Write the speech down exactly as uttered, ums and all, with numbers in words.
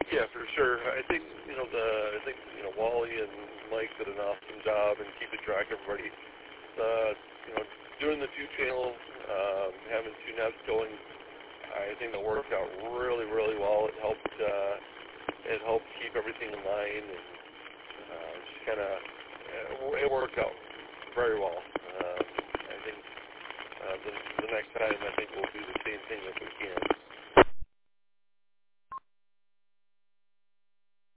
Yeah, for sure. I think you know the I think you know Wally and Mike did an awesome job and keeping track of everybody. Uh, you know, doing the two channel, um, having two nets going. I think it worked out really, really well. It helped. Uh, it helped keep everything in line, and uh, just kind of it worked out very well. Um, I think uh, the, the next time I think we'll do the same thing if we can.